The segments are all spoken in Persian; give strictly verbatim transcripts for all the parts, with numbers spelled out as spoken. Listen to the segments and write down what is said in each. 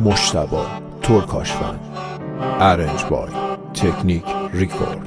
مجتبی ترکاشفن. ارنج بای تکنیک ریکورد.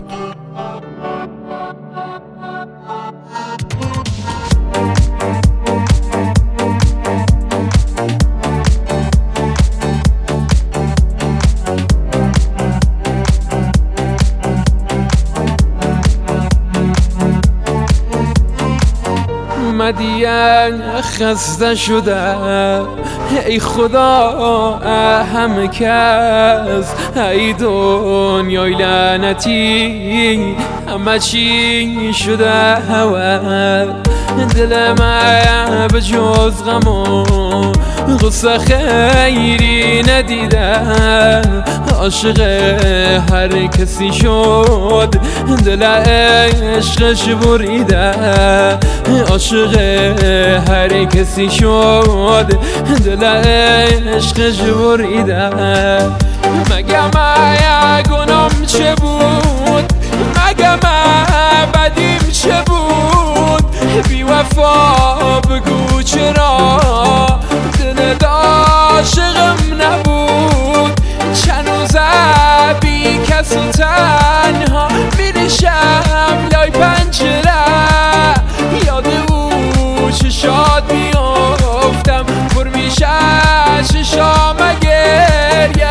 مدین خسته شده ای خدا همه کس، ای دنیای لعنتی همه چی شده هوا. دل من به جز غم و غصه خیری ندیده، عاشق هر کسی شد دل عشقش بریده، عاشق هر کسی شد دل عشقش بریده. مگه من گنام چه بود، مگه من بدیم چه بود، بی وفا بگو چرا دل عاشقم نبود. چند روزه بی کس و تنها می‌نشم لای پنجره، یاد او چشات میافتم پر میشه چشام گریم.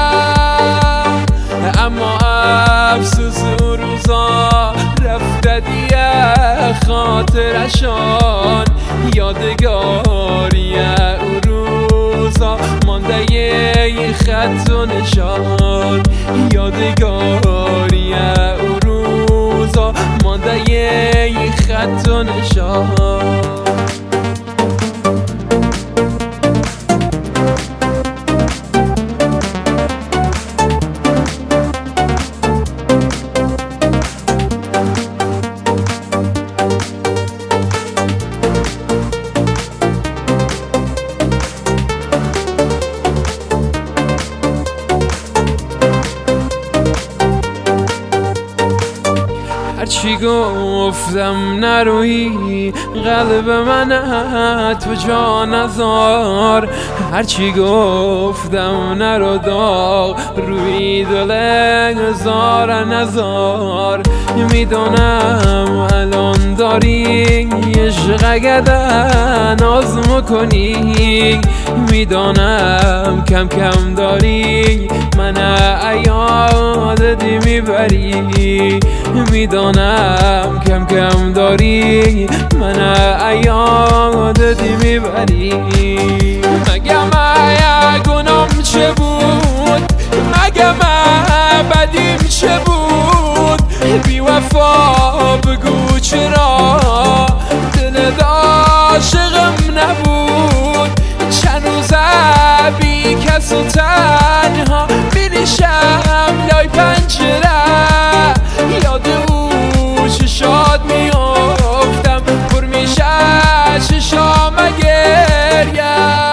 اما افسوس اون روزا رفته دیگه خاطرشان، یادگاری اون روزا مانده یه خط و نشان، یادگاری اون روزا مانده یه خط و نشان. هرچی گفتم نروی قلب من تو جا نذار، هرچی گفتم نرو داغ روی دل زار نزار. میدونم الان داری عشق گدن ناز میکنی، میدونم کم کم داری من یادت میبری، میدونم کم کم داری من یادت میبری. مگه من گنام چه بود، مگه من بدیم چه بود، بی وفا بگو چرا دل عاشقم نبود. چند روزه بی کس و تنها می‌نشم لای پنجره، یاد او چشات میافتم پر میشه چشام گریم.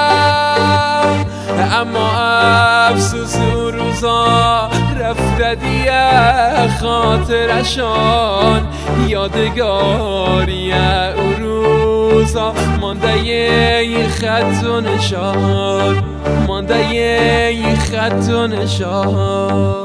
اما افسوس اون روزا رفته دیگه خاطرشان، یادگاری اون روزا مانده یه خط و نشان، مانده یه خط و نشان.